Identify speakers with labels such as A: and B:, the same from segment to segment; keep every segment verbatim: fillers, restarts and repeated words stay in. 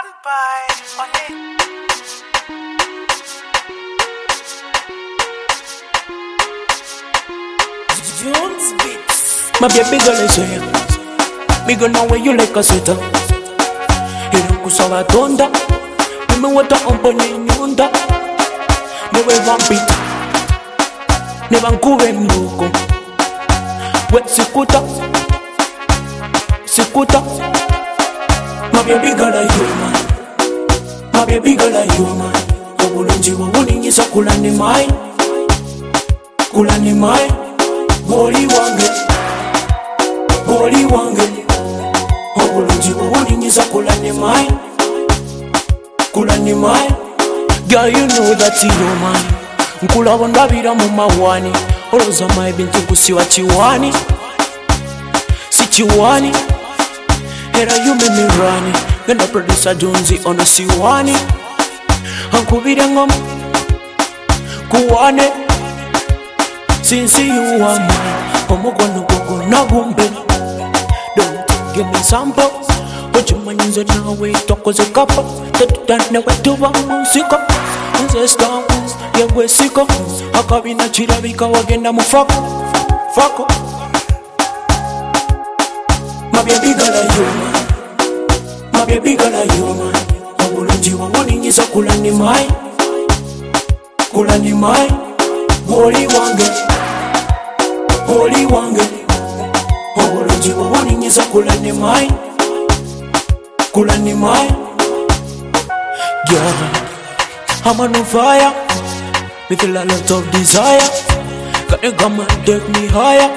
A: by Ole. Jones Beats.
B: My baby girl is here. Me go know where you like a sweater. Hero kusaba tonda. Mimi wata omponye nyunda. Newe vampi. Neba nkube mnuko. We sikuta. Sikuta. My baby girl are you man. My baby girl are you man. Obulungi bw'obulinyisa kula ni mai. Kula ni mai. Boli wange, boli wange. Obulungi bw'obulinyisa kula ni mai. Kula ni mai. Girl, you know that you man. Nkulaba ndabira mu mawani. Oloza mai bintu kusiwa chiwani. Si chiwani. Era you make me run. Gonna producer Jonesy on a siwani. Ankubire ngoma kuwane. Since you are mine, omukono gwo nagumbe. Don't give me sample. Ochimanyize nawe tokoze kapa. Tetutane wetuba musika. Nze stars yengwe siko. Akabina kirabika wagenda mufako. Fako. My baby girl are you man. My baby girl are you man. Obulungi bw'obulinyisa kula ni mai. Kula ni mai. Boli wange. Boli wange. Obulungi bw'obulinyisa kula ni mai. Kula ni mai. Girl, I'm on fire. Me feel a lot of desire. Can you come and take me higher?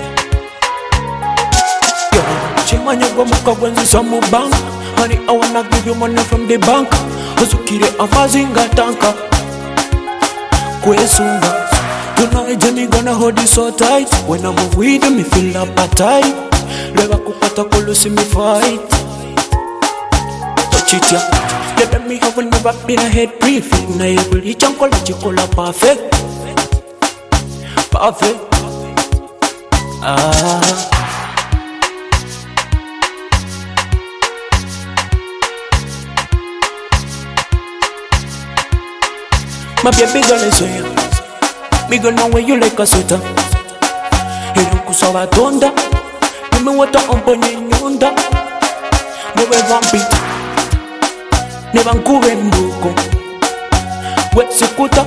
B: Girl, chimanya kwa muka kwenzi samu bank. Honey, I wanna give you money from the bank. Uzukire amazinga tanka. Kwesunga. Tonight me gonna hold you so tight. When I'm with you, me feel appetite. Leva kupata kulusi me fight. Touch it ya. Let me have never been a head briefing. Na ebuli chankola chikola perfect. Perfect. Ah. My baby girl is here. Me go know where you like a sweater. Hero kusaba tonda. Mimi wata omponye nyunda. Newe vampi. Neba nkube mnuko. We sikuta.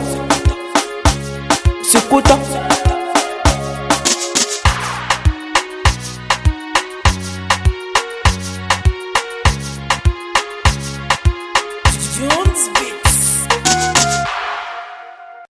B: Sikuta.
A: Jones